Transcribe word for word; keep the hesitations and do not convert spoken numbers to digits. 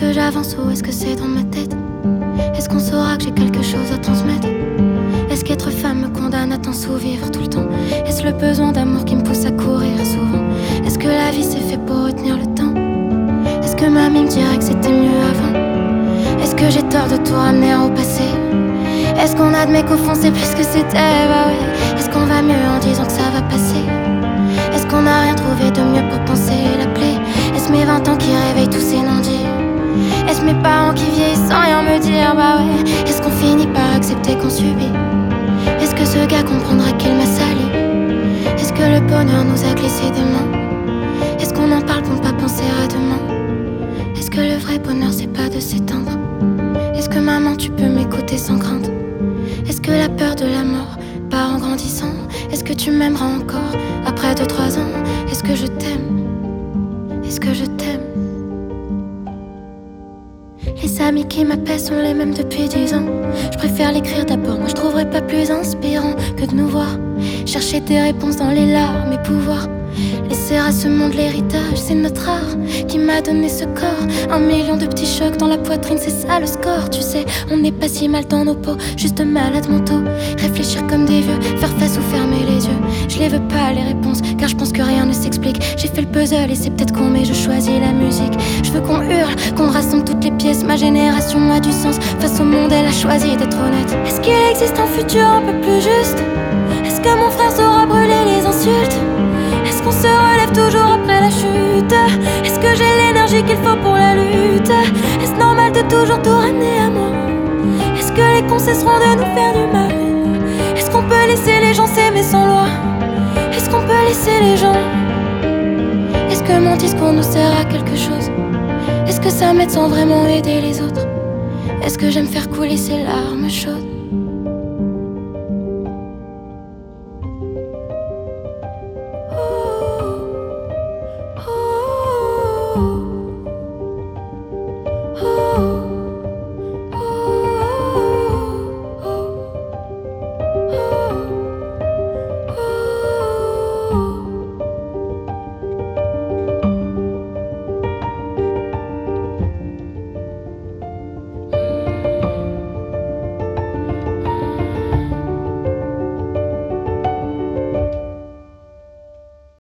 que j'avance ou est-ce que c'est dans ma tête? Est-ce qu'on saura que j'ai quelque chose à transmettre? Est-ce qu'être femme me condamne à t'en sous-vivre tout le temps? Est-ce le besoin d'amour qui me pousse à courir souvent? Est-ce que la vie c'est fait pour retenir le temps? Est-ce que mamie me dirait que c'était mieux avant? Est-ce que j'ai tort de tout ramener au passé? Est-ce qu'on admet qu'au fond c'est plus que c'était? Bah ouais. Est-ce qu'on va mieux en disant que ça va passer? Est-ce qu'on n'a rien trouvé de mieux pour penser la plaie? Est-ce mes vingt ans qui réveillent tous ces non-dits? Est-ce mes parents qui vieillissent sans rien me dire? Bah ouais. Est-ce qu'on finit par accepter qu'on subit? Est-ce que ce gars comprendra qu'il m'a sali? Est-ce que le bonheur nous a glissé des mains? Est-ce qu'on en parle pour pas penser à demain? Est-ce que le vrai bonheur c'est pas de s'éteindre? Est-ce que maman tu peux m'écouter sans crainte? Est-ce que la peur de la mort part en grandissant? Est-ce que tu m'aimeras encore après deux trois ans? Est-ce que je t'aime? Est-ce que je t'aime? Les amis qui m'appellent sont les mêmes depuis dix ans. Je préfère l'écrire d'abord, moi je trouverais pas plus inspirant que de nous voir chercher des réponses dans les larmes et pouvoir laisser à ce monde l'héritage. C'est notre art qui m'a donné ce corps. Un million de petits chocs dans la poitrine, c'est ça le score. Tu sais, on n'est pas si mal dans nos peaux, juste malades mentaux. Réfléchir comme des vieux, faire face ou fermer les yeux. Je les veux pas les réponses, car je pense que rien ne s'explique. J'ai fait le puzzle et c'est peut-être con, mais je choisis la musique. Je veux qu'on hurle, qu'on rassemble toutes les pièces. Ma génération a du sens, face au monde elle a choisi d'être honnête. Est-ce qu'il existe un futur un peu plus juste? Est-ce que mon frère saura brûler les insultes? Est-ce qu'on se relève toujours après la chute? Est-ce que j'ai l'énergie qu'il faut pour la lutte? Est-ce normal de toujours tout ramener à moi? Est-ce que les cons cesseront de nous faire du mal? Est-ce qu'on peut laisser les gens s'aimer sans loi? Est-ce qu'on peut laisser les gens? Est-ce que mon discours nous sert à quelque chose? Est-ce que ça m'aide sans vraiment aider les autres? Est-ce que j'aime faire couler ces larmes chaudes?